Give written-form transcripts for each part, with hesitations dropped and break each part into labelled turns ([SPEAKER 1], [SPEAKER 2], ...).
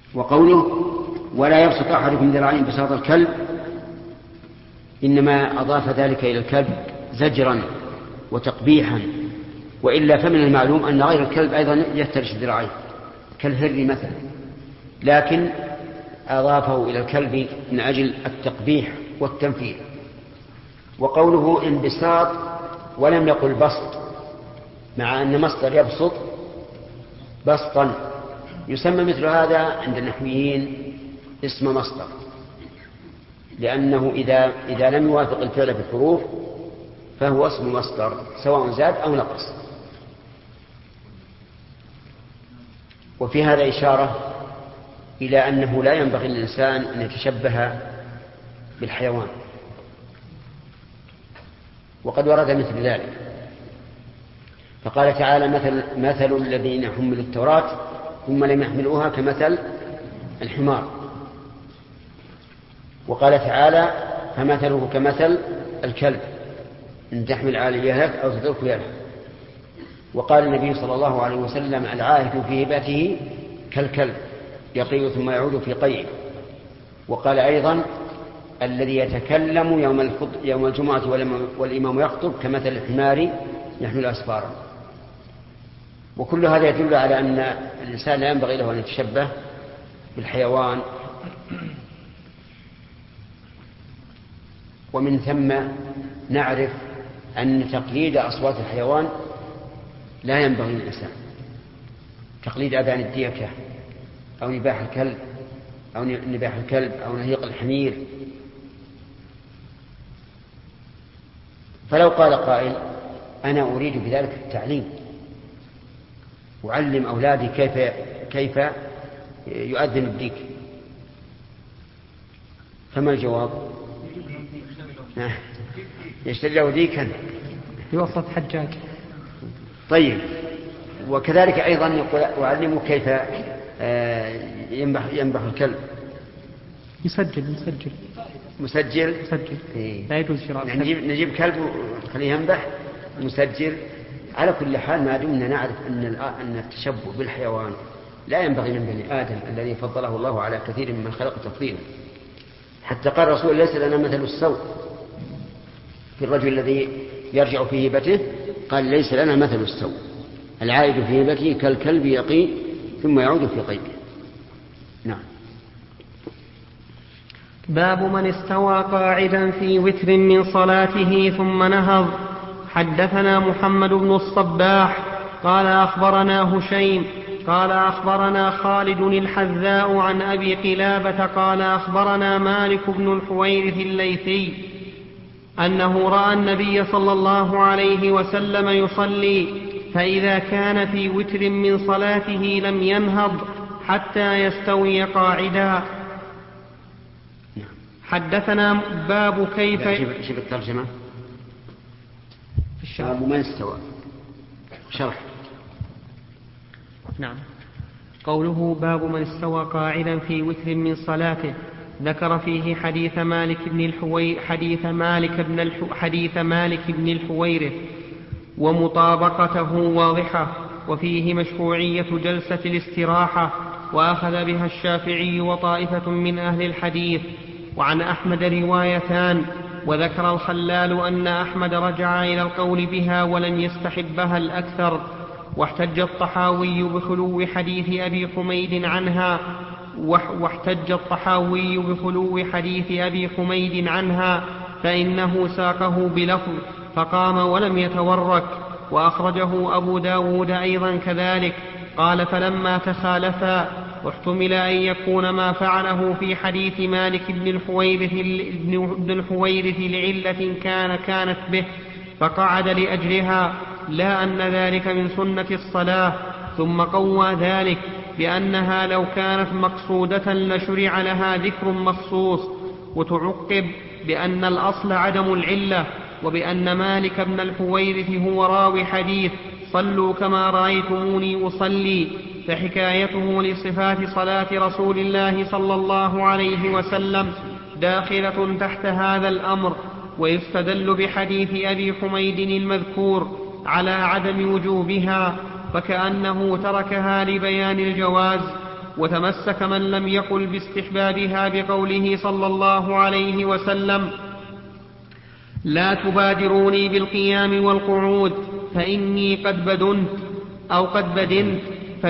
[SPEAKER 1] وقوله ولا يبسط أحدكم ذراعين بساط الكلب إنما أضاف ذلك إلى الكلب زجرا وتقبيحا، وإلا فمن المعلوم أن غير الكلب أيضا يفترش ذراعيه كالهر مثلا، لكن أضافه إلى الكلب من أجل التقبيح والتنفير. وقوله انبساط ولم يقل بسط، مع أن مصدر يبسط بسطا، يسمى مثل هذا عند النحويين اسم مصدر، لأنه إذا لم يوافق الفعل في الحروف فهو اسم مصدر سواء زاد أو نقص. وفي هذا إشارة إلى أنه لا ينبغي للإنسان أن يتشبه بالحيوان، وقد ورد مثل ذلك، فقال تعالى مثل الذين حملوا التوراة ثم لم يحملوها كمثل الحمار، وقال تعالى فمثله كمثل الكلب إن تحمل عليه يلهث أو تتركه يلهث. وقال النبي صلى الله عليه وسلم العاهد في هبته كالكلب يقي ثم يعود في قيء. وقال أيضا الذي يتكلم يوم الجمعة والإمام يخطب كمثل الحمار يحمل أسفارا. وكل هذا يدل على أن الإنسان لا ينبغي له أن يتشبه بالحيوان، ومن ثم نعرف أن تقليد أصوات الحيوان لا ينبغي للإنسان، تقليد أذان الديكة أو نباح الكلب أو نهيق الحمير. فلو قال قائل أنا أريد بذلك التعليم، أعلم أولادي كيف يؤذن الديك، فما الجواب؟ يشتري له ديكا
[SPEAKER 2] يوسط حجاج.
[SPEAKER 1] طيب، وكذلك أيضا يقول أعلمه كيف ينبح الكلب. مسجل.
[SPEAKER 2] لا يجوز شراء.
[SPEAKER 1] نجيب كلب ونخليه ينبح مسجل. على كل حال ما دمنا نعرف أن التشبه بالحيوان لا ينبغي من بني آدم الذي فضله الله على كثير من خلق تفضيلا، حتى قال الرسول ليس لنا مثل السوء في الرجل الذي يرجع في هبته، قال ليس لنا مثل السوء العائد في هبته كالكلب يقي ثم يعود في قيده. نعم.
[SPEAKER 3] باب من استوى قاعدا في وتر من صلاته ثم نهض. حدثنا محمد بن الصباح قال أخبرنا هشيم قال أخبرنا خالد الحذاء عن أبي قلابة قال أخبرنا مالك بن الحويرث الليثي أنه رأى النبي صلى الله عليه وسلم يصلي، فإذا كان في وتر من صلاته لم ينهض حتى يستوي قاعدا. حدثنا باب كيف
[SPEAKER 1] شوف الترجمة باب من استوى شرح.
[SPEAKER 3] نعم. قوله باب من استوى قاعدا في وتر من صلاته، ذكر فيه حديث مالك بن الحويرث ومطابقته واضحة، وفيه مشروعية جلسة الاستراحة، وأخذ بها الشافعي وطائفة من أهل الحديث. وعن أحمد روايتان، وذكر الخلال أن أحمد رجع إلى القول بها ولم يستحبها الأكثر. واحتج الطحاوي بخلو حديث أبي حميد عنها فإنه ساقه بلفظ فقام ولم يتورك، وأخرجه أبو داود أيضا كذلك. قال فلما تخالفا واحتمل أن يكون ما فعله في حديث مالك بن الحويرث لعلة كانت به فقعد لأجلها، لا أن ذلك من سنة الصلاة. ثم قوى ذلك بأنها لو كانت مقصودة لشرع لها ذكر مخصوص، وتعقب بأن الأصل عدم العلة، وبأن مالك بن الحويرث هو راوي حديث صلوا كما رأيتموني أصلي، فحكايته لصفات صلاة رسول الله صلى الله عليه وسلم داخلة تحت هذا الأمر. ويستدل بحديث أبي حميد المذكور على عدم وجوبها، فكأنه تركها لبيان الجواز. وتمسك من لم يقل باستحبابها بقوله صلى الله عليه وسلم: لا تبادروني بالقيام والقعود فإني قد بدنت أو قد بدنت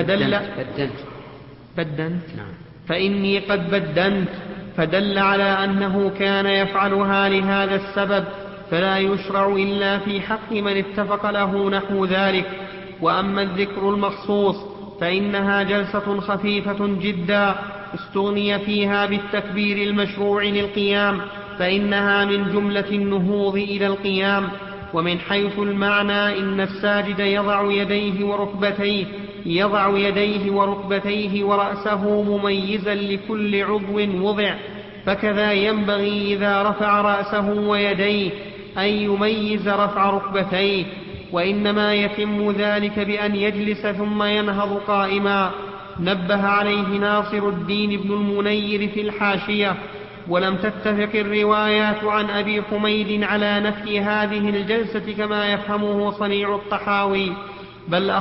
[SPEAKER 3] فإني قد بدنت، فدل على أنه كان يفعلها لهذا السبب، فلا يشرع إلا في حق من اتفق له نحو ذلك. وأما الذكر المخصوص فإنها جلسة خفيفة جدا استغني فيها بالتكبير المشروع للقيام، فإنها من جملة النهوض إلى القيام. ومن حيث المعنى إن الساجد يضع يديه وركبتيه ورأسه مميزا لكل عضو وضع، فكذا ينبغي إذا رفع رأسه ويديه أن يميز رفع ركبتيه، وإنما يتم ذلك بأن يجلس ثم ينهض قائما. نبه عليه ناصر الدين بن المنير في الحاشية: ولم تتفق الروايات عن أبي حميد على نفي هذه الجلسة كما يفهمه صنيع الطحاوي، بل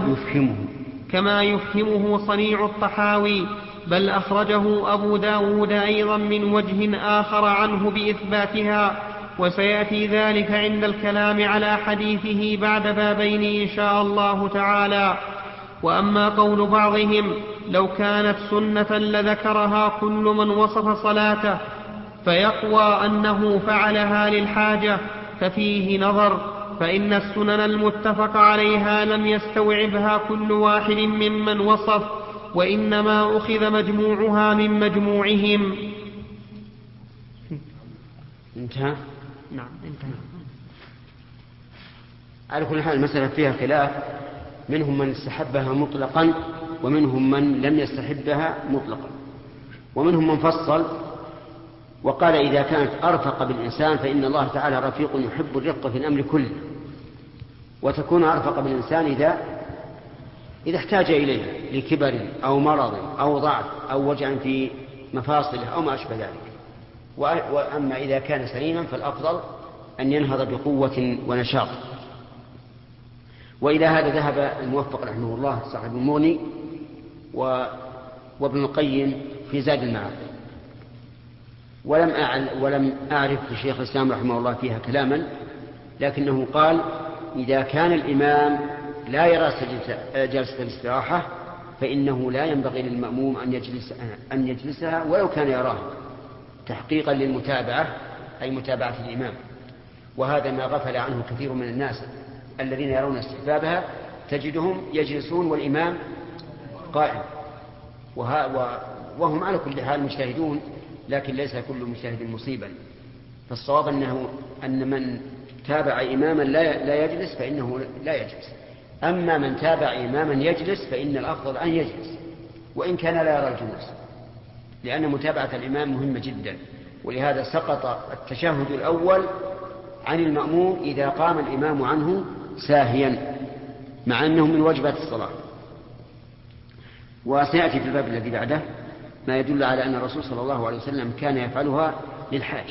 [SPEAKER 3] أخرجه أبو داود أيضا من وجه آخر عنه بإثباتها، وسيأتي ذلك عند الكلام على حديثه بعد بابين إن شاء الله تعالى. وأما قول بعضهم لو كانت سنة لذكرها كل من وصف صلاته فيقوى أنه فعلها للحاجة، ففيه نظر، فإن السنن المتفق عليها لم يستوعبها كل واحد ممن وصف، وإنما أخذ مجموعها من مجموعهم.
[SPEAKER 1] انتهى؟
[SPEAKER 3] نعم انتهى.
[SPEAKER 1] على كل حال المسألة فيها خلاف، منهم من استحبها مطلقا ومنهم من لم يستحبها مطلقا، ومنهم من فصل وقال إذا كانت أرفق بالإنسان فإن الله تعالى رفيق يحب الرفق في الأمر كله، وتكون أرفق بالإنسان إذا احتاج إليها لكبر أو مرض أو ضعف أو وجع في مفاصله أو ما أشبه ذلك. وأما إذا كان سليما فالأفضل أن ينهض بقوة ونشاط. وإلى هذا ذهب الموفق رحمه الله صاحب المغني وابن القيم في زاد المعاد، ولم أعرف لشيخ الإسلام رحمه الله فيها كلاما، لكنه قال إذا كان الإمام لا يرى جلسة الاستراحة فإنه لا ينبغي للمأموم أن يجلسها ولو كان يراها، تحقيقا للمتابعة أي متابعة الإمام. وهذا ما غفل عنه كثير من الناس الذين يرون استحبابها، تجدهم يجلسون والإمام قائم، وهم على كل حال مجتهدون، لكن ليس كل مجتهد مصيبا. فالصواب أن من تابع إماما لا يجلس فإنه لا يجلس، أما من تابع إماما يجلس فإن الأفضل أن يجلس وإن كان لا يرى الجلوس، لأن متابعة الإمام مهمة جدا. ولهذا سقط التشهد الأول عن المأموم إذا قام الإمام عنه ساهيا، مع أنه من واجبات الصلاة. وسيأتي في الباب الذي بعده ما يدل على أن الرسول صلى الله عليه وسلم كان يفعلها للحاجة.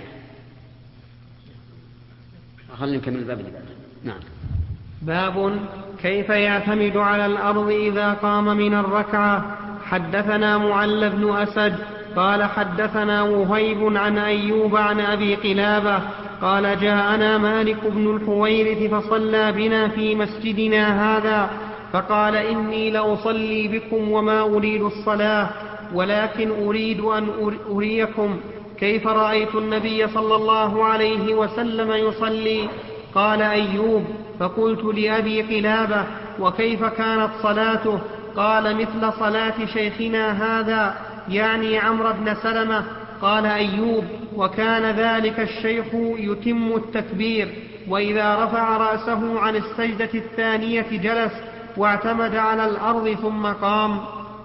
[SPEAKER 1] خلينا نكمل الباب اللي بعده. نعم.
[SPEAKER 3] باب كيف يعتمد على الأرض إذا قام من الركعة. حدثنا معل بن أسد قال حدثنا وهيب عن أيوب عن أبي قلابة قال جاءنا مالك بن الحويرث فصلى بنا في مسجدنا هذا، فقال إني لأصلي بكم وما أريد الصلاة، ولكن أريد أن أريكم كيف رأيت النبي صلى الله عليه وسلم يصلي. قال أيوب: فقلت لأبي قلابة: وكيف كانت صلاته؟ قال: مثل صلاة شيخنا هذا، يعني عمرو بن سلمة. قال أيوب: وكان ذلك الشيخ يتم التكبير، وإذا رفع رأسه عن السجدة الثانية جلس واعتمد على الأرض ثم قام.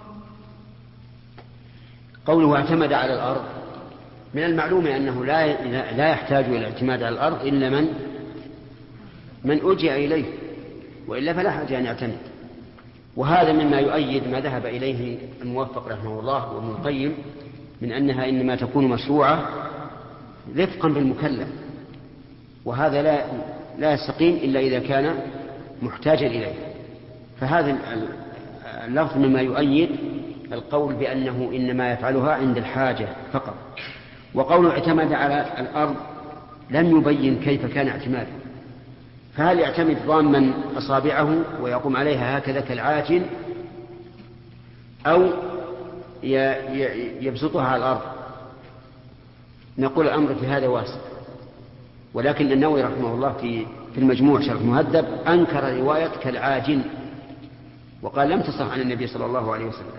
[SPEAKER 1] قوله اعتمد على الأرض، من المعلوم أنه لا يحتاج إلى الاعتماد على الأرض إلا من أجع إليه، وإلا فلا حاجة أن يعتمد. وهذا مما يؤيد ما ذهب إليه الموفق رحمه الله وابن القيم من أنها إنما تكون مشروعة رفقا بالمكلف، وهذا لا يستقيم إلا إذا كان محتاجا إليه. فهذا اللفظ مما يؤيد القول بأنه إنما يفعلها عند الحاجة فقط. وقوله اعتمد على الأرض لم يبين كيف كان اعتماده، فهل يعتمد ضاما أصابعه ويقوم عليها هكذا كالعاجل، أو يبسطها على الأرض؟ نقول الأمر في هذا واسع، ولكن النووي رحمه الله في المجموع شرح مهذب أنكر رواية كالعاجل وقال لم تصح عن النبي صلى الله عليه وسلم،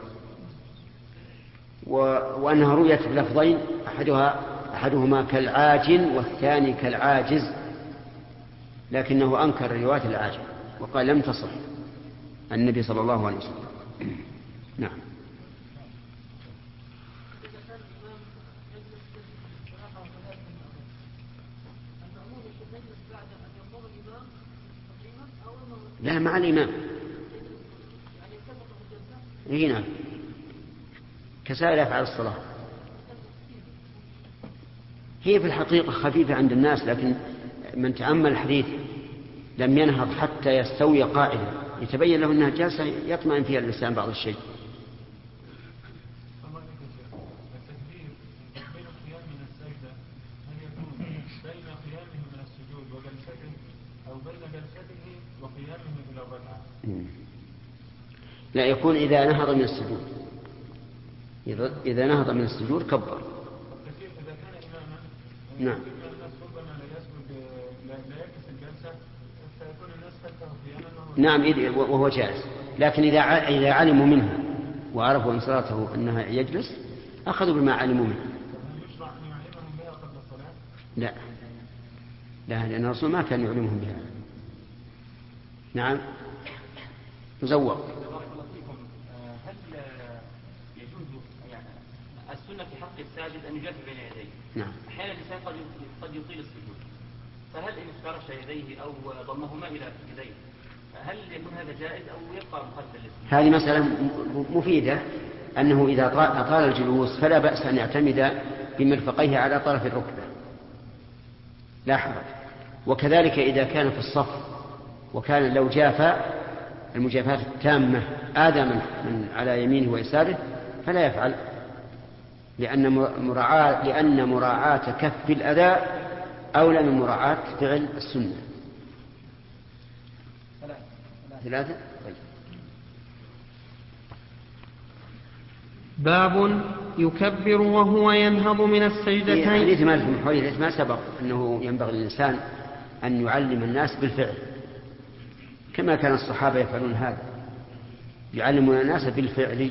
[SPEAKER 1] وأنها رؤيت بلفظين أحدهما كالعاجل والثاني كالعاجز، لكنه أنكر رواية العاجل وقال لم تصح عن النبي صلى الله عليه وسلم. نعم. لا، مع الإمام. هنا كسائر أفعال الصلاة هي في الحقيقة خفيفة عند الناس، لكن من تأمل الحديث لم ينهض حتى يستوي قاعدة يتبين له أنها جالسة يطمئن فيها الإنسان بعض الشيء. لا، يكون إذا نهض من السجود، إذا نهض من السجود كبر. نعم. نعم وهو جالس، لكن إذا علموا منها وعرفوا من صلاته أنها يجلس أخذوا بما علموا منه. لا، لأن الرسول ما كان يعلمهم بها. نعم. مزوق.
[SPEAKER 4] هل يجوز يعني السنة في حق الساجد أن يجاف بين يديه؟
[SPEAKER 1] نعم.
[SPEAKER 4] أحيانا الإنسان قد يطيل السجود، فهل إن افترش يديه أو ضمهما إلى يديه هل يكون هذا جائز أو يبقى مخالفا للسنة؟
[SPEAKER 1] هذه مسألة مفيدة، أنه إذا أطال الجلوس فلا بأس أن يعتمد بمرفقيه على طرف الركبة، لا حرج. وكذلك إذا كان في الصف وكان لو جاف المجافاة التامة آدم من على يمينه ويساره فلا يفعل، لأن مراعاة كف الأذى أولى من مراعاة فعل السنة. ثلاثة.
[SPEAKER 3] باب يكبر وهو ينهض من السجدتين.
[SPEAKER 1] حديث مالك بن حويرث ما سبق أنه ينبغي للإنسان أن يعلم الناس بالفعل كما كان الصحابة يفعلون هذا، يعلمون الناس بالفعل.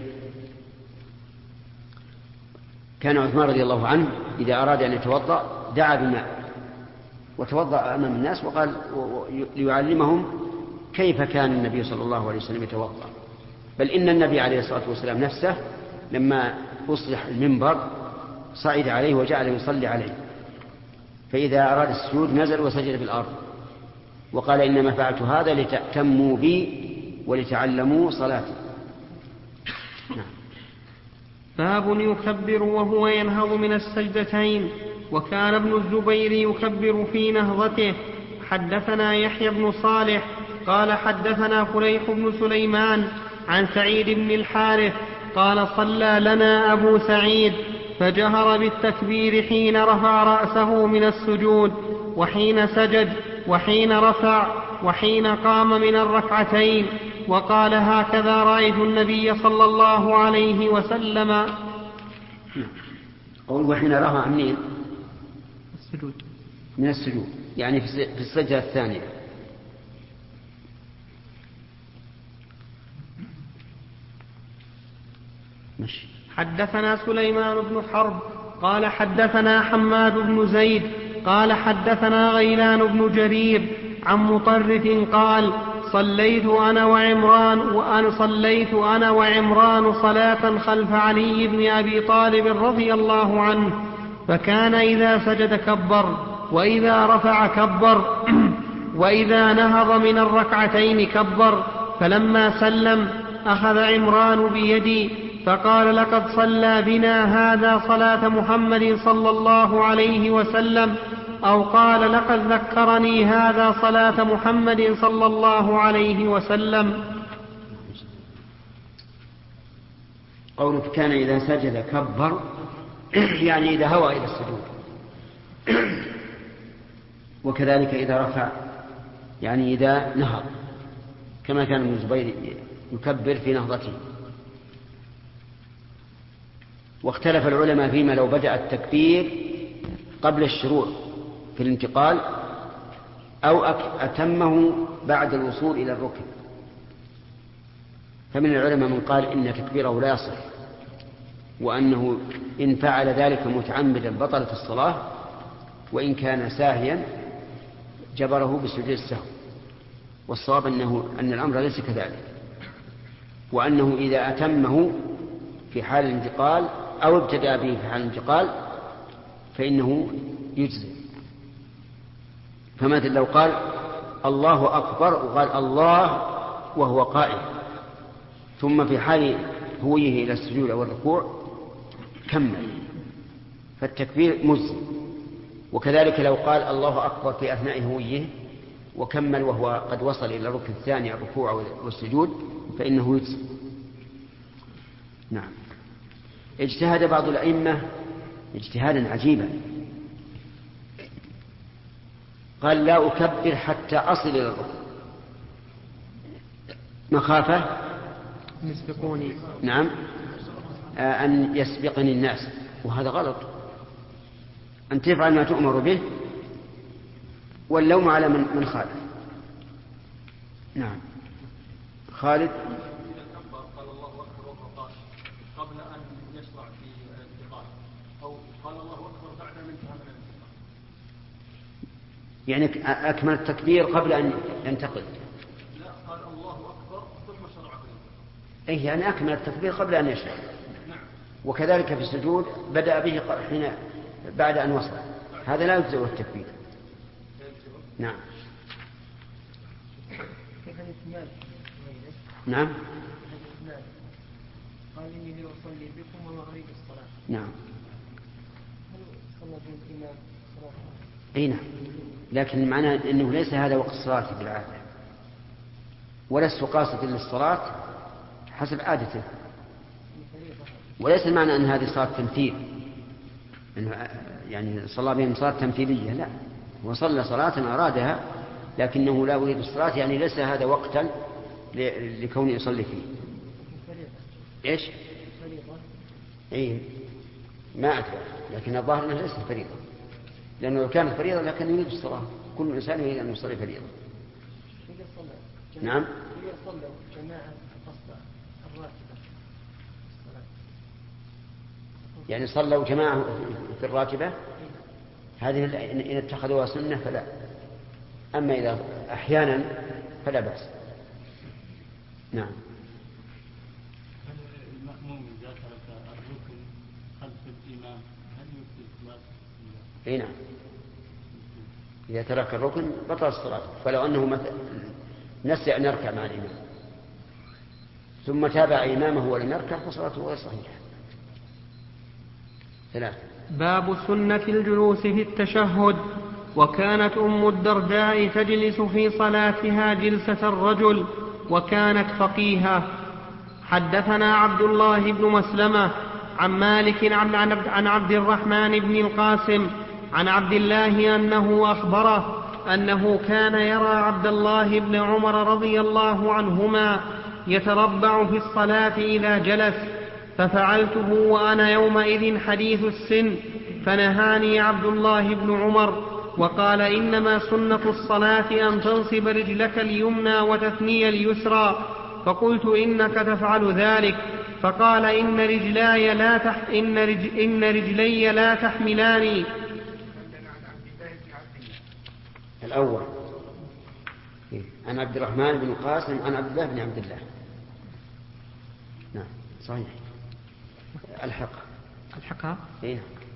[SPEAKER 1] كان عثمان رضي الله عنه إذا أراد أن يتوضأ دعا بماء وتوضأ أمام الناس وقال ليعلمهم كيف كان النبي صلى الله عليه وسلم يتوضأ. بل إن النبي عليه الصلاة والسلام نفسه لما أصلح المنبر صعد عليه وجعل يصلي عليه، فإذا أراد السجود نزل وسجد في الأرض وقال إنما فعلت هذا لتأتموا بي ولتعلموا صلاتي.
[SPEAKER 3] باب يكبر وهو ينهض من السجدتين. وكان ابن الزبير يكبر في نهضته. حدثنا يحيى بن صالح قال حدثنا فليح بن سليمان عن سعيد بن الحارث قال صلى لنا أبو سعيد فجهر بالتكبير حين رفع رأسه من السجود وحين سجد وحين رفع وحين قام من الركعتين، وقال هكذا رأيت النبي صلى الله عليه وسلم.
[SPEAKER 1] قول وحين رفع منين؟
[SPEAKER 3] السجود.
[SPEAKER 1] من السجود يعني في السجدة الثانية. ماشي.
[SPEAKER 3] حدثنا سليمان بن حرب قال حدثنا حماد بن زيد قال حدثنا غيلان بن جرير عن مطرف قال صليت أنا وعمران صلاة خلف علي بن أبي طالب رضي الله عنه، فكان إذا سجد كبر وإذا رفع كبر وإذا نهض من الركعتين كبر. فلما سلم أخذ عمران بيدي فقال لقد صلى بنا هذا صلاة محمد صلى الله عليه وسلم، أو قال لقد ذكرني هذا صلاة محمد صلى الله عليه وسلم.
[SPEAKER 1] قولك كان إذا سجد كبر يعني إذا هوى إلى السجود، وكذلك إذا رفع يعني إذا نهض، كما كان ابن الزبير يكبر في نهضته. واختلف العلماء فيما لو بدأ التكبير قبل الشروع في الانتقال أو أتمه بعد الوصول إلى الركن. فمن العلماء من قال إن تكبيره لا يصح، وأنه إن فعل ذلك متعمدا بطلت الصلاة، وإن كان ساهيا جبره بسجود السهو. والصواب أن الأمر ليس كذلك، وأنه إذا أتمه في حال الانتقال أو ابتدأ به في حال الانتقال فإنه يجزي. فمثل لو قال الله أكبر وقال الله وهو قائم، ثم في حال هويه إلى السجود أو الركوع كمل، فالتكبير مجزي. وكذلك لو قال الله أكبر في أثناء هويه وكمل وهو قد وصل إلى الركن الثاني الركوع والسجود فإنه يجزي. نعم. اجتهد بعض الأئمة اجتهادا عجيبا، قال لا أكبر حتى أصل إلى الركن مخافة
[SPEAKER 3] يسبقوني.
[SPEAKER 1] نعم أن يسبقني الناس، وهذا غلط. أن تفعل ما تؤمر به واللوم على من خالف. نعم. خالد.
[SPEAKER 5] قال الله أكبر وهو قائم قبل أن يشرع في الانتقال، أو قال الله أكبر بعد أن انتهى من الانتقال،
[SPEAKER 1] يعني أكمل التكبير قبل أن ينتقل.
[SPEAKER 5] لا، قال الله أكبر ثم شرع في الانتقال.
[SPEAKER 1] أي يعني أكمل التكبير قبل أن يشرع.
[SPEAKER 5] نعم.
[SPEAKER 1] وكذلك في السجود بدأ به حين بعد أن وصل، هذا لا يجزئ التكبير. نعم. نعم.
[SPEAKER 2] قال إني لأصلي بكم وما أريد الصلاة.
[SPEAKER 1] نعم.
[SPEAKER 2] هل صلى بالإمام صلاة؟
[SPEAKER 1] أي نعم، لكن معناه أنه ليس هذا وقت الصلاة بالعادة، ولست قاصد للصلاة حسب عادته، وليس المعنى أن هذه صلاة تمثيل، يعني صلى بهم صلاة تمثيلية، لا، هو صلى صلاة أرادها لكنه لا يريد الصلاة، يعني ليس هذا وقتا لكونه يصلي فيه. إيش؟ إيه ما أدري، لكن الظاهر أنه ليس فريضة، لأنه لو كانت فريضة لكن يريد الصلاة، كل إنسان يريد أن يصلي فريضة. نعم. يعني صلوا جماعة في الراتبة، هذه إن اتخذوها سنة فلا، أما إذا أحيانا فلا بأس. نعم.
[SPEAKER 5] هل المأموم إذا ترك الركن خلف الإمام هل يبطل صلاته؟
[SPEAKER 1] أي نعم، إذا ترك الركن بطل الصلاة. فلو أنه مثلا نسي أن يركع مع الإمام ثم تابع إمامه ولم يركع فصلاته غير صحيحة. ثلاثة.
[SPEAKER 3] باب سنة الجلوس في التشهد. وكانت أم الدرداء تجلس في صلاتها جلسة الرجل، وكانت فقيهة. حدثنا عبد الله بن مسلمة عن مالك عن عبد الرحمن بن القاسم عن عبد الله أنه أخبره أنه كان يرى عبد الله بن عمر رضي الله عنهما يتربع في الصلاة إذا جلس، ففعلته وأنا يومئذ حديث السن، فنهاني عبد الله بن عمر وقال إنما سنة الصلاة أن تنصب رجلك اليمنى وتثني اليسرى، فقلت إنك تفعل ذلك، فقال إن رجلي لا تحملاني.
[SPEAKER 1] الأول عن عبد الرحمن بن القاسم عن عبد الله بن عبد الله. نعم صحيح.
[SPEAKER 3] الحقها.
[SPEAKER 1] إيه.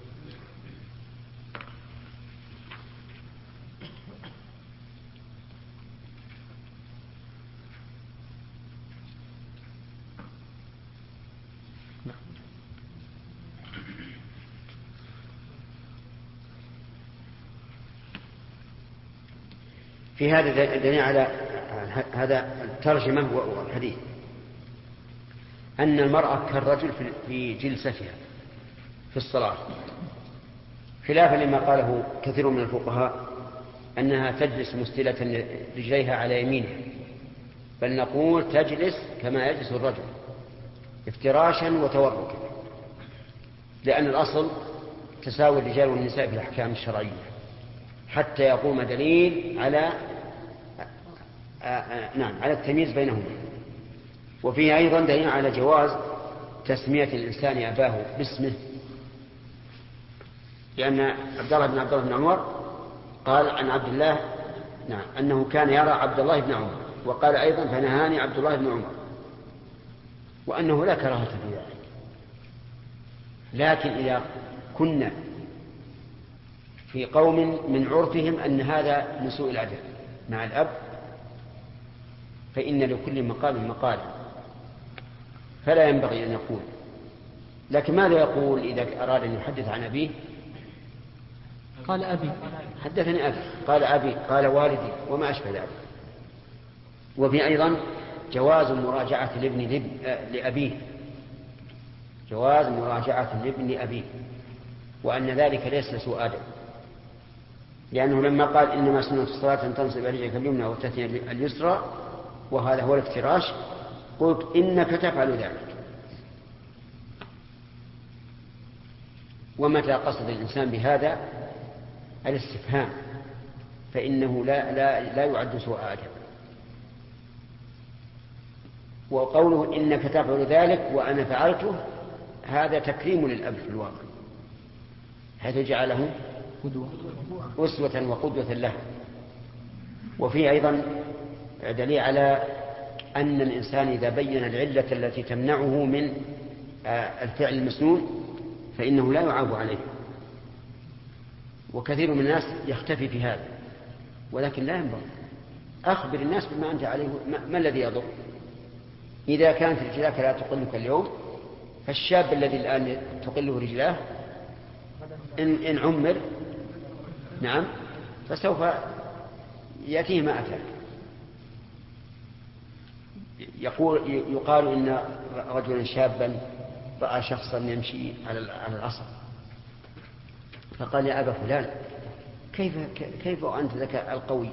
[SPEAKER 1] في هذا دليل على هذا الترجمة والحديث. أن المرأة كالرجل في جلستها في الصلاة، خلافا لما قاله كثير من الفقهاء أنها تجلس مستلة رجليها على يمينها، بل نقول تجلس كما يجلس الرجل افتراشا وتوركا، لأن الأصل تساوي الرجال والنساء في الأحكام الشرعية حتى يقوم دليل على على التمييز بينهما. وفيه أيضا دليل على جواز تسمية الإنسان أباه باسمه، لأن عبد الله بن عمر قال عن عبد الله أنه كان يرى عبد الله بن عمر، وقال أيضا فنهاني عبد الله بن عمر، وأنه لا كراهة في ذلك. لكن إذا كنا في قوم من عرفهم أن هذا من سوء الأدب مع الأب، فإن لكل مقام مقال، فلا ينبغي أن يقول. لكن ماذا يقول إذا أراد أن يحدث عن أبيه؟
[SPEAKER 3] قال أبي،
[SPEAKER 1] حدثني أبي، قال أبي، قال والدي، وما أشبه ذلك. وفي أيضا جواز مراجعة الابن لأبيه، جواز مراجعة الابن لأبيه، وأن ذلك ليس سوء أدب، لأنه لما قال إنما سنة الصلاة أن تنصب رجلك اليمنى وتثني اليسرى وهذا هو الافتراش، قلت إنك تفعل ذلك. ومتى قصد الإنسان بهذا الاستفهام فإنه لا يعد سوء أدب. وقوله إنك تفعل ذلك وأنا فعلته هذا تكريم للأب في الواقع، حيث جعله أسوة وقدوة له. وفيه أيضا دليل على أن الإنسان إذا بين العلة التي تمنعه من الفعل المسنون فإنه لا يعاب عليه. وكثير من الناس يختفي في هذا، ولكن لا ينبغي. أخبر الناس بما أنت عليه، ما الذي يضر؟ إذا كانت رجلاك لا تقلك اليوم، فالشاب الذي الآن تقله رجلاه إن عمر فسوف يأتيه ما أتاك. يقال إن رجلا شابا رأى شخصا يمشي على العصر، فقال يا أبا فلان كيف أنت ذاك القوي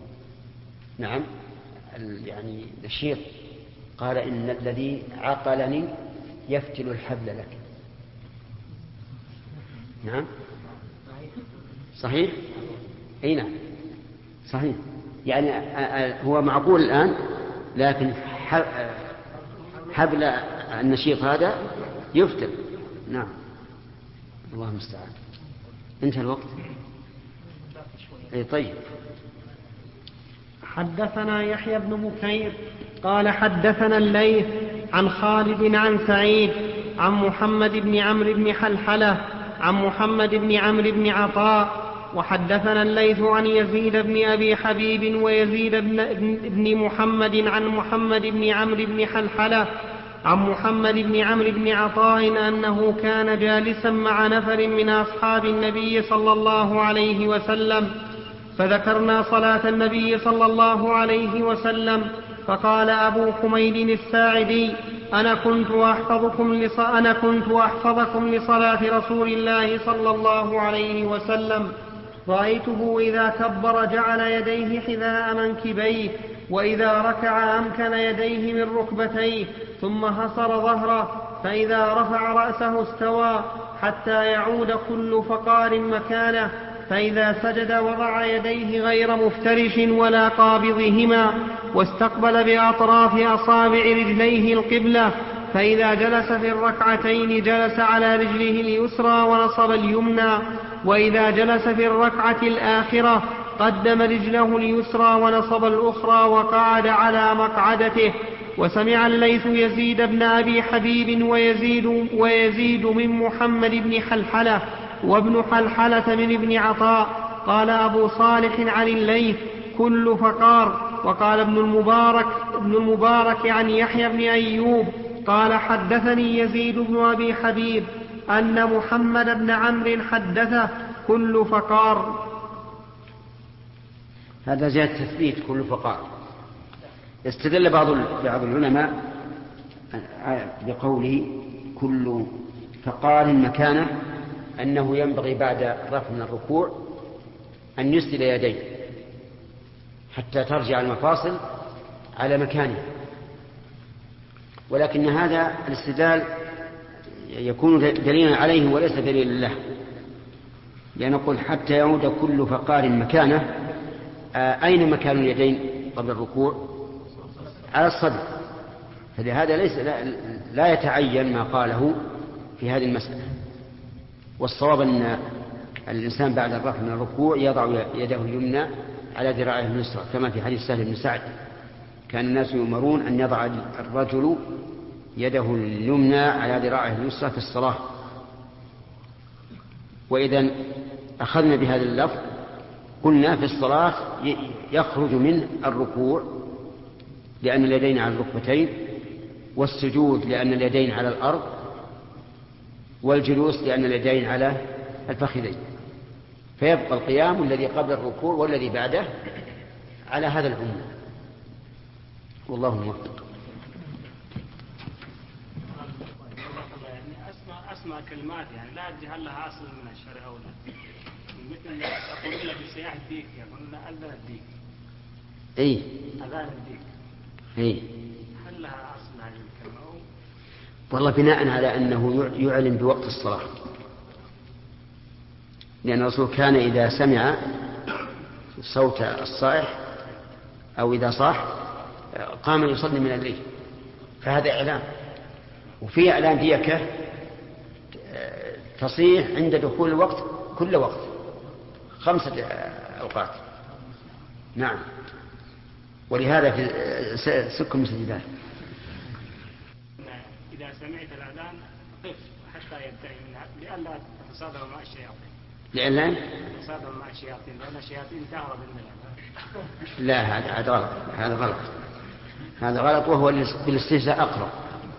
[SPEAKER 1] يعني نشيط؟ قال إن الذي عقلني يفتل الحبل لك. صحيح؟ أي نعم صحيح. يعني هو معقول الآن، لكن حبل النشيط هذا يفتل. نعم، الله المستعان. انتهى الوقت. أي طيب.
[SPEAKER 3] حدثنا يحيى بن بكير قال حدثنا الليث عن خالد عن سعيد عن محمد بن عمرو بن حلحلة عن محمد بن عمرو بن عطاء. وحدثنا الليث عن يزيد بن أبي حبيب ويزيد بن محمد عن محمد بن عمرو بن حلحلة عن محمد بن عمرو بن عطاء أنه كان جالسا مع نفر من أصحاب النبي صلى الله عليه وسلم، فذكرنا صلاة النبي صلى الله عليه وسلم، فقال أبو حميد الساعدي أنا كنت أحفظكم لصلاة رسول الله صلى الله عليه وسلم، رأيته إذا كبر جعل يديه حذاء منكبيه، وإذا ركع أمكن يديه من ركبتيه، ثم حصر ظهره، فإذا رفع رأسه استوى حتى يعود كل فقار مكانه، فإذا سجد وضع يديه غير مفترش ولا قابضهما، واستقبل بأطراف أصابع رجليه القبلة، فإذا جلس في الركعتين جلس على رجله اليسرى ونصب اليمنى، وإذا جلس في الركعة الآخرة قدم رجله اليسرى ونصب الأخرى وقعد على مقعدته. وسمع الليث يزيد بن أبي حبيب ويزيد من محمد بن حلحلة وابن حلحلة من ابن عطاء. قال أبو صالح عن الليث كل فقار. وقال ابن المبارك عن يحيى بن أيوب قال حدثني يزيد بن أبي حبيب أن محمد بن عمرو حدثه كل فقار.
[SPEAKER 1] هذا زيادة تثبيت كل فقار. استدل بعض العلماء بقوله كل فقار مكانه أنه ينبغي بعد الرفع من الركوع أن يسدل يديه حتى ترجع المفاصل على مكانه، ولكن هذا الاستدلال يكون دليلا عليه وليس دليلا له، لأن نقول حتى يعود كل فقار مكانه. أين مكان اليدين قبل الركوع؟ على الصدر، فلهذا لا يتعين ما قاله في هذه المسألة. والصواب أن الإنسان بعد الرفع من الركوع يضع يده اليمنى على ذراعه اليسرى، كما في حديث سهل بن سعد كان الناس يؤمرون أن يضع الرجل يده اليمنى على ذراعه اليسرى في الصلاة. وإذا أخذنا بهذا اللفظ قلنا في الصلاة يخرج من الركوع لأن اليدين على الركبتين، والسجود لأن اليدين على الأرض، والجلوس لأن اليدين على الفخذين، فيبقى القيام الذي قبل الركوع والذي بعده على هذا العموم، والله موفق.
[SPEAKER 5] أسمع كلمات يعني لا أدري هل لها أصل من الشرع أو لا، مثل يقولون في سياح الديك، يقولون أذان الديك.
[SPEAKER 1] إيه
[SPEAKER 5] أذان الديك.
[SPEAKER 1] إيه.
[SPEAKER 5] هل لها أصل هذه الكلمة؟
[SPEAKER 1] والله بناء على أنه يعلن بوقت الصلاة، لأن الرسول كان إذا سمع صوت الصائح أو إذا صاح قام يصلي من الليل، فهذا إعلام. وفي إعلام ديكة تصيح عند دخول الوقت كل وقت 5 أوقات. نعم، ولهذا في سكن مسجدات
[SPEAKER 5] إذا سمعت الأذان قف حتى ينتهي منها لئلا تتصادم مع الشياطين.
[SPEAKER 1] لئلا
[SPEAKER 5] تتصادم مع الشياطين، لأن الشياطين تهرب من الأذان.
[SPEAKER 1] لا، هذا غلط، هذا غلط، وهو بالاستهزاء أقرب،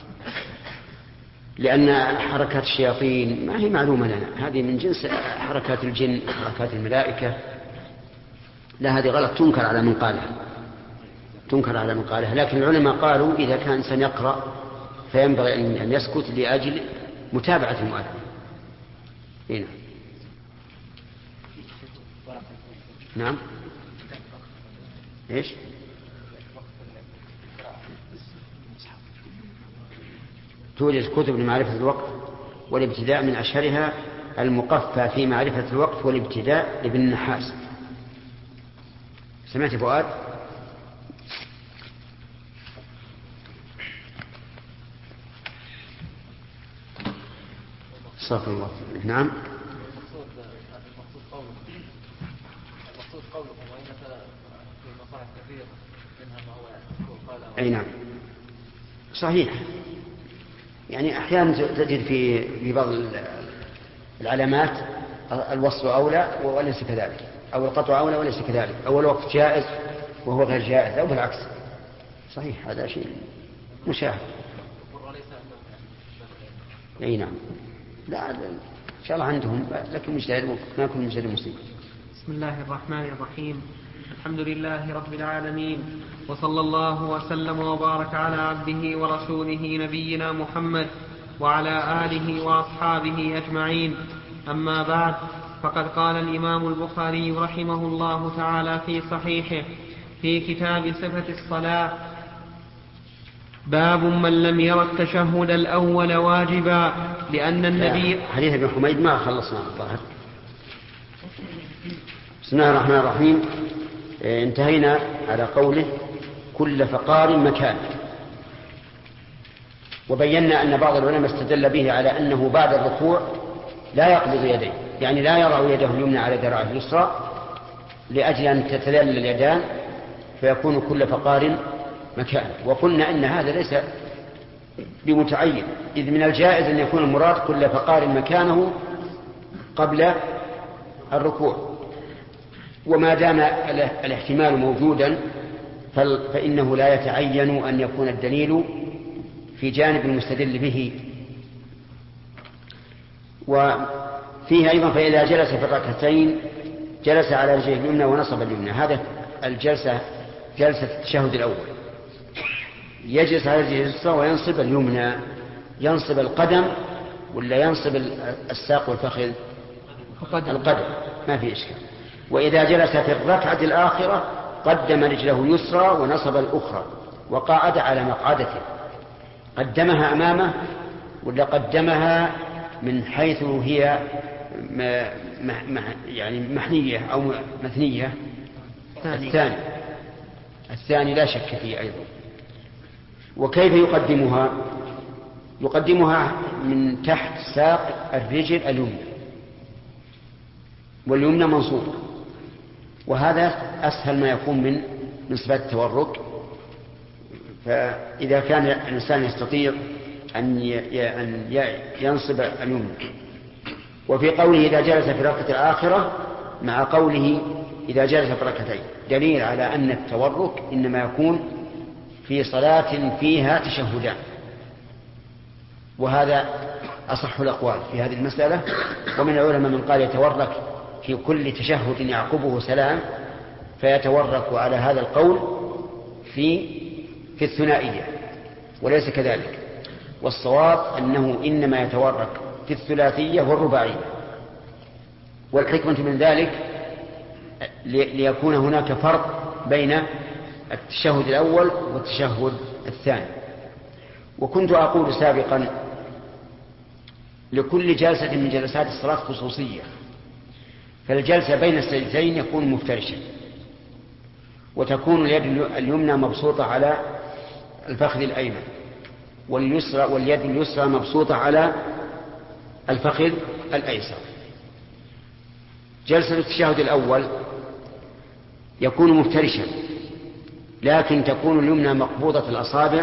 [SPEAKER 1] لأن حركات الشياطين ما هي معلومة لنا، هذه من جنس حركات الجن، حركات الملائكة. لا، هذه غلط، تنكر على من قالها. لكن العلماء قالوا إذا كان إنسان يقرأ فينبغي أن يسكت لأجل متابعة المؤذن. هنا. نعم. إيش؟ توجد كتب لمعرفة الوقت والابتداء، من أشهرها المقفى في معرفة الوقت والابتداء لابن النحاس. سمعت فؤاد؟ استغفر الله. نعم.
[SPEAKER 2] المقصود قوله وإنك في مصاحف كثير منها ما هو
[SPEAKER 1] أي نعم، صحيح. يعني أحيانا تجد في بعض العلامات الوصل أولى وليس كذلك، أو القطع أولى وليس كذلك، أو الوقت جائز وهو غير جائز، أو بالعكس. صحيح، هذا شيء مشاهد. أي نعم. لا، إن شاء الله عندهم، لكن مجتهد ما يكون مجتهد مسلم.
[SPEAKER 3] بسم الله الرحمن الرحيم. الحمد لله رب العالمين، وصلى الله وسلم وبارك على عبده ورسوله نبينا محمد وعلى آله وأصحابه أجمعين. أما بعد، فقد قال الإمام البخاري رحمه الله تعالى في صحيحه في كتاب صفة الصلاة: باب من لم ير التشهد الأول واجبا، لأن النبي.
[SPEAKER 1] حديث ابن حميد ما خلصنا الظاهر. بسم الله الرحمن الرحيم. انتهينا على قوله كل فقار مكان، وبينا أن بعض العلماء استدل به على أنه بعد الركوع لا يقبض يديه، يعني لا يضع يده اليمنى على ذراعه اليسرى لأجل أن تتذلل اليدان فيكون كل فقار مكان. وقلنا أن هذا ليس بمتعين، إذ من الجائز أن يكون المراد كل فقار مكانه قبل الركوع، وما دام الاحتمال موجودا فإنه لا يتعين أن يكون الدليل في جانب المستدل به. وفيه أيضا فإذا جلس في الركعتين جلس على رجله اليمنى ونصب اليمنى، هذا الجلسة جلسة التشهد الأول، يجلس على رجله اليسرى وينصب اليمنى. ينصب القدم ولا ينصب الساق والفخذ؟ القدم، ما في إشكال. وإذا جلس في الركعة الآخرة قدم رجله اليسرى ونصب الأخرى وقعد على مقعدته. قدمها أمامه ولا قدمها من حيث هي يعني محنية أو مثنية؟ الثاني لا شك فيه أيضا. وكيف يقدمها؟ يقدمها من تحت ساق الرجل اليمنى، واليمنى منصوبة، وهذا أسهل ما يكون من صفات التورك. فإذا كان الإنسان يستطيع أن ينصب اليمنى. وفي قوله إذا جلس في الركعة الآخرة مع قوله إذا جلس في ركعتين دليل على أن التورك إنما يكون في صلاة فيها تشهدان، وهذا أصح الأقوال في هذه المسألة. ومن العلماء من قال يتورك في كل تشهد يعقبه سلام، فيتورك على هذا القول في الثنائية، وليس كذلك. والصواب أنه إنما يتورك في الثلاثية والرباعية. والحكمة من ذلك ليكون هناك فرق بين التشهد الأول والتشهد الثاني. وكنت أقول سابقا لكل جلسة من جلسات الصلاة خصوصية، فالجلسة بين السجدتين يكون مفترشا، وتكون اليد اليمنى مبسوطة على الفخذ الأيمن، واليد اليسرى مبسوطة على الفخذ الأيسر. جلسة التشهد الأول يكون مفترشا، لكن تكون اليمنى مقبوضة الأصابع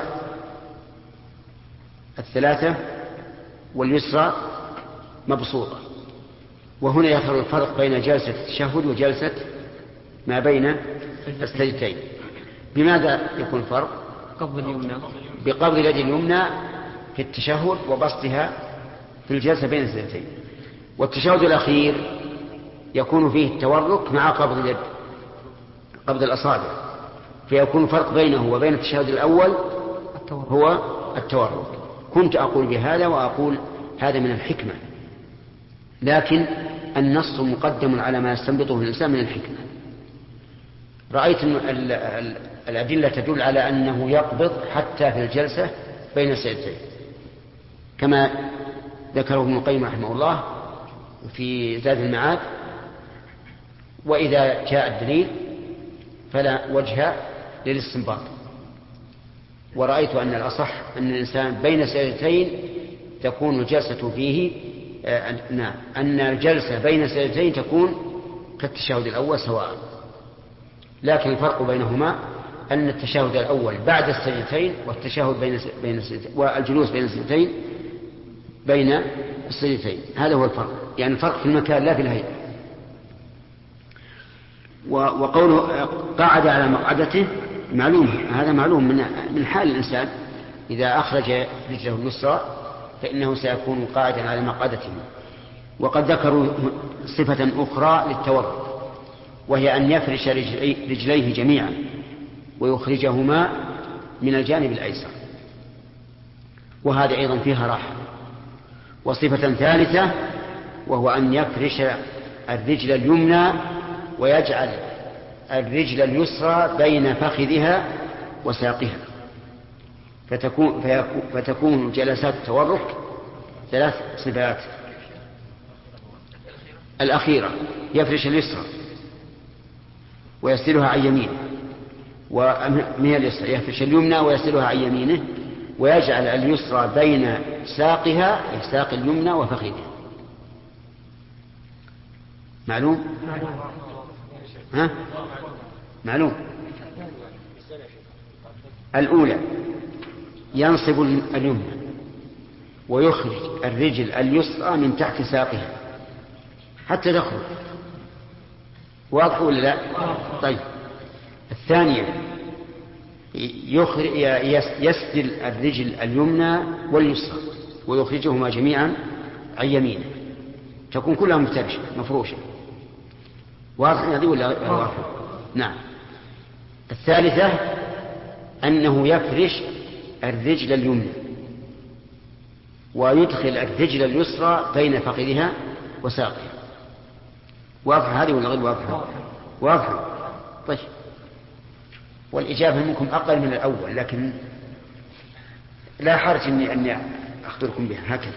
[SPEAKER 1] الثلاثة واليسرى مبسوطة. وهنا يظهر الفرق بين جلسة التشهد وجلسة ما بين السجدتين. بماذا يكون الفرق؟ بقبض اليد اليمنى في التشهد وبسطها في الجلسة بين السجدتين. والتشهد الأخير يكون فيه التورك مع قبض اليد، قبض الأصابع، فيكون فرق بينه وبين التشهد الأول هو التورك. كنت أقول بهذا وأقول هذا من الحكمة، لكن النص مقدم على ما يستنبطه الإنسان من الحكمة. رأيت أن الأدلة تدل على أنه يقبض حتى في الجلسة بين السجدتين، كما ذكره ابن القيم رحمه الله في زاد المعاد. وإذا جاء الدليل فلا وجه للاستنباط. ورأيت أن الأصح أن الإنسان بين السجدتين تكون الجلسة فيه أن الجلسة بين السجدتين تكون كالتشهد الأول سواء، لكن الفرق بينهما أن التشهد الأول بعد السجدتين، والتشهد بين السجدتين، والجلوس بين السجدتين بين السجدتين. هذا هو الفرق، يعني الفرق في المكان لا في الهيئة. وقوله قعد على مقعدته معلوم، هذا معلوم من حال الإنسان إذا أخرج رجله اليسرى فإنه سيكون قاعدا على مقعدته. وقد ذكروا صفة أخرى للتورك، وهي أن يفرش رجليه جميعا ويخرجهما من الجانب الأيسر، وهذا أيضا فيها راحة. وصفة ثالثة وهو أن يفرش الرجل اليمنى ويجعل الرجل اليسرى بين فخذها وساقها، فتكون جلسات التورك ثلاث صفات. الأخيرة يفرش اليسرى ويسلها عن يمينه، ومن اليسرى يفرش اليمنى ويسلها عن يمينه، ويجعل اليسرى بين ساقها ساق اليمنى وفخذها. معلوم؟ ها؟ معلوم. الأولى ينصب اليمنى ويخرج الرجل اليسرى من تحت ساقها حتى تخرج. واضح ولا لا؟ طيب. الثانية يسدل الرجل اليمنى واليسرى ويخرجهما جميعا عن يمينه، تكون كلها مفترشة مفروشة. واضح هذه ولا واضح؟ نعم. الثالثة أنه يفرش الرجل اليمنى ويدخل الرجل اليسرى بين فخذها وساقها. واضحة هذه ولا غير واضحة؟ واضحة. طيب، والإجابة منكم أقل من الأول، لكن لا حرج أني أخبركم بها هكذا.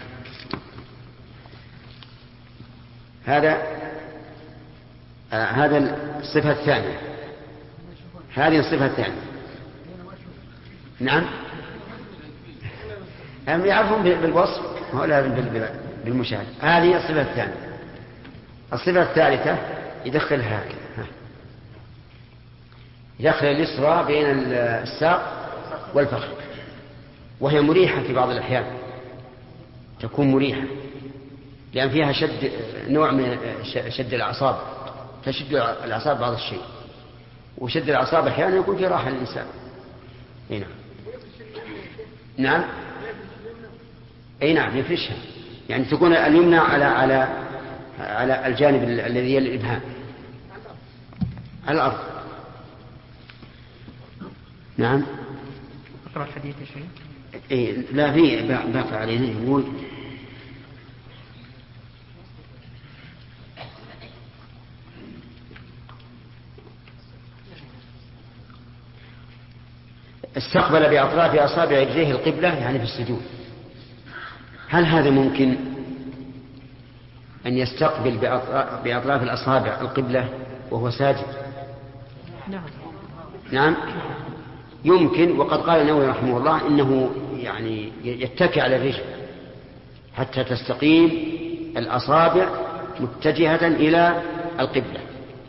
[SPEAKER 1] هذا الصفة الثانية. هذه الصفة الثانية. نعم، هم يعرفون بالوصف ولا بالمشاهد. هذه الصفة الثانية. الصفة الثالثة يدخلها هكذا، يدخل اليسرى بين الساق والفخذ، وهي مريحة في بعض الأحيان، تكون مريحة لأن فيها نوع من شد الأعصاب، تشد الأعصاب بعض الشيء، وشد الأعصاب أحيانا يكون في راحة للإنسان. نعم. نعم، أي نعم، يفرشها، يعني تكون اليمنى على الجانب الذي يلي الإبهام، على الأرض. نعم.
[SPEAKER 3] أقرأ الحديث يا شيخ.
[SPEAKER 1] إيه، لا، في باقي علينا. يقول استقبل بأطراف أصابع رجليه القبلة، يعني في السجود. هل هذا ممكن أن يستقبل بأطراف الأصابع القبلة وهو ساجد؟ نعم يمكن. وقد قال النووي رحمه الله إنه يعني يتكئ على الرجل حتى تستقيم الأصابع متجهة إلى القبلة،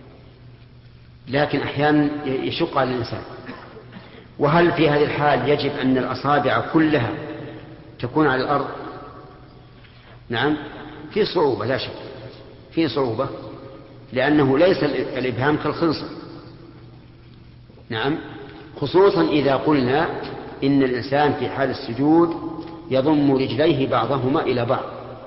[SPEAKER 1] لكن أحيانا يشق على الإنسان. وهل في هذه الحال يجب أن الأصابع كلها تكون على الأرض؟ نعم، في صعوبة، لا شك في صعوبة، لأنه ليس الإبهام كالخنصر. نعم، خصوصا إذا قلنا إن الإنسان في حال السجود يضم رجليه بعضهما إلى بعض،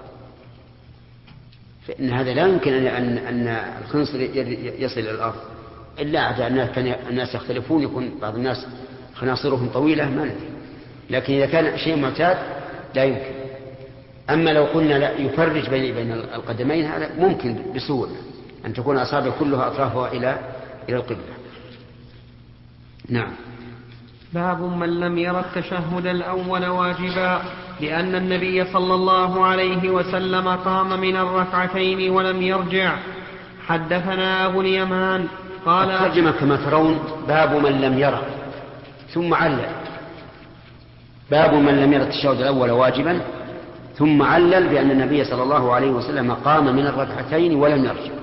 [SPEAKER 1] فإن هذا لا يمكن أن الخنصر يصل إلى الأرض، إلا عدا أن الناس يختلفون، يكون بعض الناس خناصرهم طويلة ما ندري، لكن إذا كان شيء معتاد لا يمكن. أما لو قلنا لا يفرج بين القدمين، هذا ممكن بسهولة أن تكون أصابع كلها أطرافها إلى القبلة. نعم.
[SPEAKER 3] باب من لم ير التشهد الأول واجبا، لأن النبي صلى الله عليه وسلم قام من الركعتين ولم يرجع. حدثنا أبو اليمان قال
[SPEAKER 1] الترجمة كما ترون باب من لم يرى، ثم علل. باب من لم ير التشهد الأول واجبا، ثم علل بأن النبي صلى الله عليه وسلم قام من الركعتين ولم يرجع.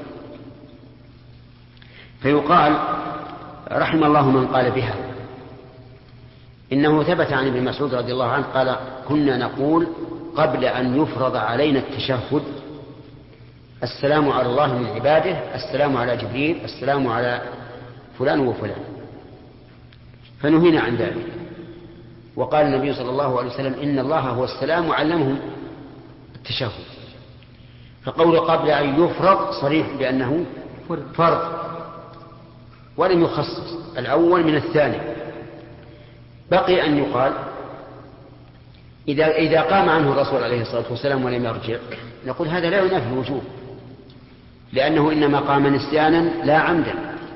[SPEAKER 1] فيقال رحم الله من قال بها. إنه ثبت عن ابن مسعود رضي الله عنه قال كنا نقول قبل أن يفرض علينا التشهد: السلام على الله من عباده، السلام على جبريل، السلام على فلان وفلان، فنهينا عن ذلك. وقال النبي صلى الله عليه وسلم إن الله هو السلام علمهم التشهد. فقول قبل أن يفرض صريح بأنه فرض، ولم يخصص الأول من الثاني. بقي أن يقال إذا قام عنه الرسول عليه الصلاة والسلام ولم يرجع، نقول هذا لا ينافي الوجوب، لأنه إنما قام نسيانا لا عمدا،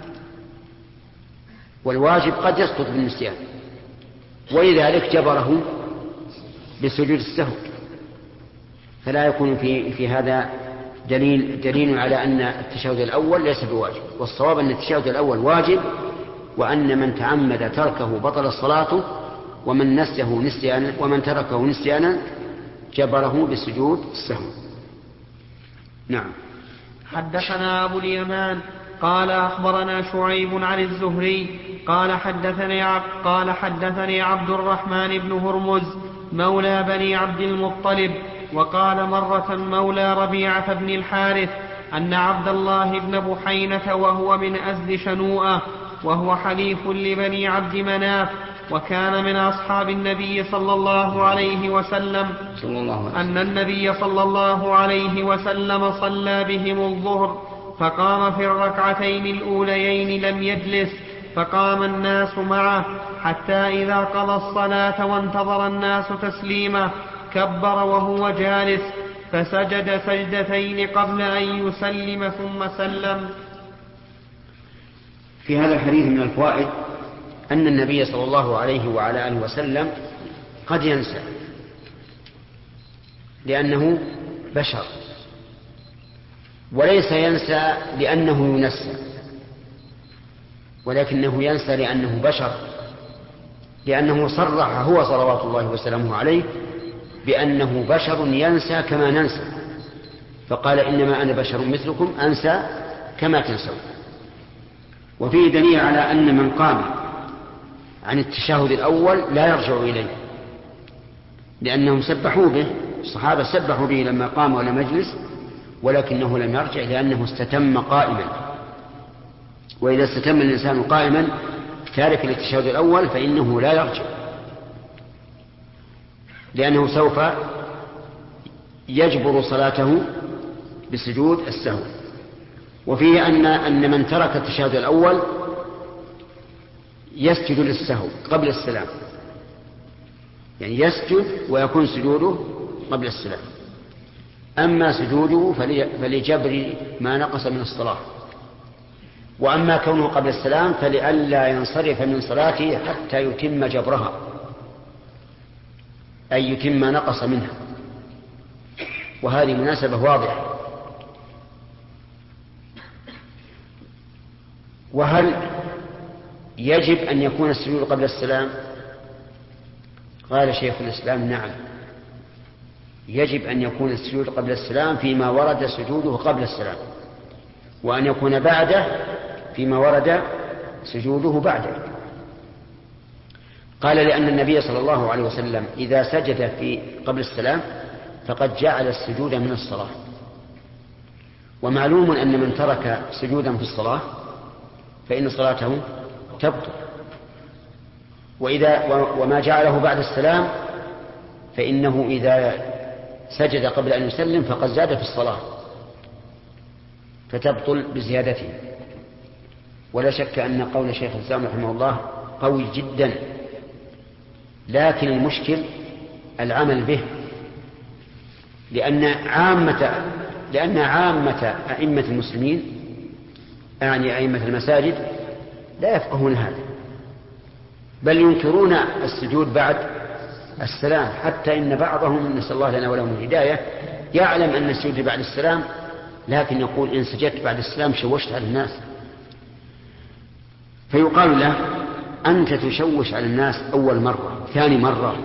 [SPEAKER 1] والواجب قد يسقط بالنسيان، ولذلك جبره بسجود السهو. فلا يكون في هذا دليل على أن التشهد الأول ليس بواجب. والصواب أن التشهد الأول واجب، وأن من تعمد تركه بطل الصلاة، ومن تركه نسيانا جبره بسجود السهو. نعم.
[SPEAKER 3] حدثنا أبو اليمان قال أخبرنا شعيب عن الزهري قال حدثني عبد الرحمن بن هرمز مولى بني عبد المطلب، وقال مرة مولى ربيعة بن الحارث أن عبد الله بن بحينة وهو من أزد شنوءة وهو حليف لبني عبد مناف وكان من أصحاب النبي صلى الله عليه وسلم أن النبي صلى الله عليه وسلم صلى بهم الظهر فقام في الركعتين الأوليين لم يجلس، فقام الناس معه حتى إذا قضى الصلاة وانتظر الناس تسليمه كبر وهو جالس فسجد سجدتين قبل أن يسلم ثم سلم.
[SPEAKER 1] في هذا الحديث من الفوائد أن النبي صلى الله عليه وعلى آله وسلم قد ينسى لأنه بشر، وليس ينسى لأنه ينسى، ولكنه ينسى لأنه بشر، لأنه صرح هو صلوات الله وسلامه عليه بأنه بشر ينسى كما ننسى، فقال إنما أنا بشر مثلكم أنسى كما تنسون. وفيه دليل على أن من قام عن التشهد الأول لا يرجع إليه، لأنهم سبحوا به، الصحابة سبحوا به لما قام ولم يجلس، ولكنه لم يرجع لأنه استتم قائما. وإذا استتم الإنسان قائما تارك التشهد الأول فإنه لا يرجع، لأنه سوف يجبر صلاته بسجود السهو. وفيه أن من ترك التشهد الأول يسجد للسهو قبل السلام، يعني يسجد ويكون سجوده قبل السلام. أما سجوده فلجبر ما نقص من الصلاة، وأما كونه قبل السلام فلئلا ينصرف من صلاته حتى يتم جبرها، أي يتم ما نقص منها، وهذه مناسبة واضحة. وهل يجب أن يكون السجود قبل السلام؟ قال شيخ الإسلام نعم، يجب أن يكون السجود قبل السلام فيما ورد سجوده قبل السلام، وأن يكون بعده فيما ورد سجوده بعده. قال لأن النبي صلى الله عليه وسلم إذا سجد قبل السلام فقد جعل السجود من الصلاة، ومعلوم أن من ترك سجودا في الصلاة فإن صلاته تبطل، وما جعله بعد السلام فإنه إذا سجد قبل أن يسلم فقد زاد في الصلاة فتبطل بزيادته. ولا شك أن قول شيخ الإسلام رحمه الله قوي جدا، لكن المشكل العمل به، لأن عامة أئمة المسلمين، أعني أئمة المساجد، لا يفقهون هذا، بل ينكرون السجود بعد السلام، حتى إن بعضهم نسأل الله لنا ولهم الهداية يعلم أن السجود بعد السلام، لكن يقول إن سجدت بعد السلام شوشت على الناس، فيقال له أنت تشوش على الناس أول مرة ثاني مرة،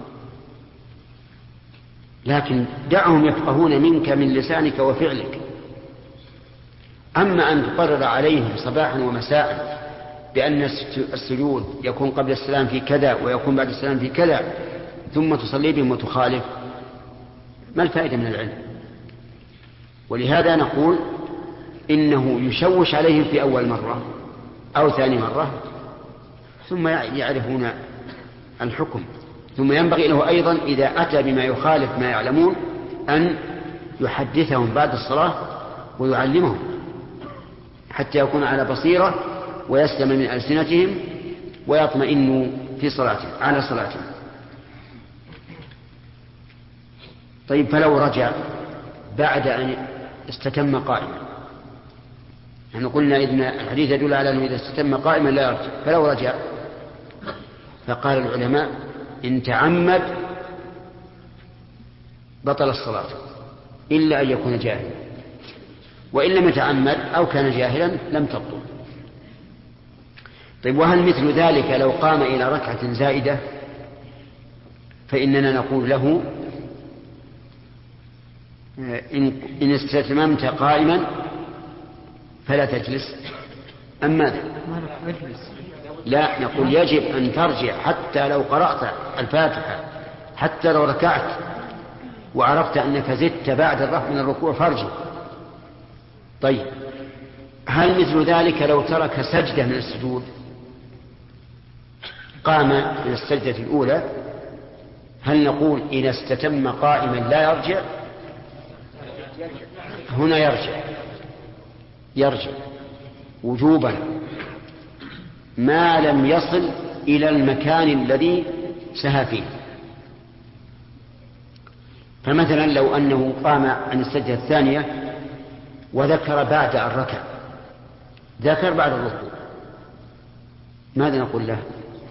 [SPEAKER 1] لكن دعهم يفقهون منك من لسانك وفعلك. أما أن تقرر عليهم صباحا ومساء بأن السجود يكون قبل السلام في كذا ويكون بعد السلام في كذا ثم تصلي بهم وتخالف، ما الفائدة من العلم؟ ولهذا نقول إنه يشوش عليهم في أول مرة أو ثاني مرة ثم يعرفون الحكم، ثم ينبغي له أيضا إذا أتى بما يخالف ما يعلمون أن يحدثهم بعد الصلاة ويعلمهم حتى يكون على بصيرة ويسلم من ألسنتهم ويطمئنوا في صلاتهم على صلاتهم. طيب فلو رجع بعد أن استتم قائما، نحن قلنا إن الحديث يدل على أنه إذا استتم قائما لا يرجع، فلو رجع فقال العلماء إن تعمد بطل الصلاة إلا أن يكون جاهلا، وإن لم يتعمد أو كان جاهلا لم تبطل. طيب وهل مثل ذلك لو قام إلى ركعة زائدة؟ فإننا نقول له إن استتممت قائما فلا تجلس. أم ماذا؟ لا، نقول يجب أن ترجع حتى لو قرأت الفاتحة، حتى لو ركعت وعرفت أنك زدت بعد الرفع من الركوع فارجع. طيب هل مثل ذلك لو ترك سجدة من السجود؟ قام من السجدة الأولى، هل نقول إذا استتم قائما لا يرجع؟ هنا يرجع وجوبا ما لم يصل إلى المكان الذي سهى فيه. فمثلا لو أنه قام عن السجدة الثانية وذكر بعد أن ركع، ذكر بعد الركوع، ماذا نقول له؟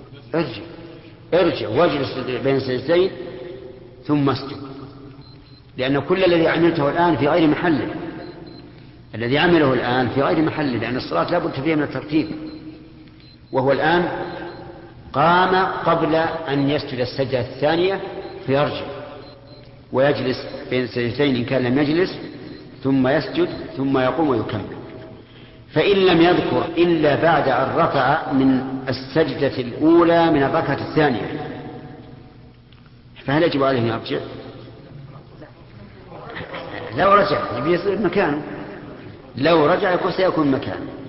[SPEAKER 1] ارجع واجلس بين السجدتين ثم اسجد، لأن كل الذي عملته الآن في غير محله، الذي عمله الآن في غير محله، لأن الصلاة لا بد فيها من الترتيب. وهو الآن قام قبل أن يسجد السجدة الثانية فيرجع ويجلس بين السجدتين إن كان لم يجلس، ثم يسجد ثم يقوم ويكمل. فإن لم يذكر إلا بعد أن رفع من السجدة الأولى من الركعة الثانية، فهل يجب عليه أن يرجع؟ لو رجع يصير مكانه، لو رجع سيكون مكانه.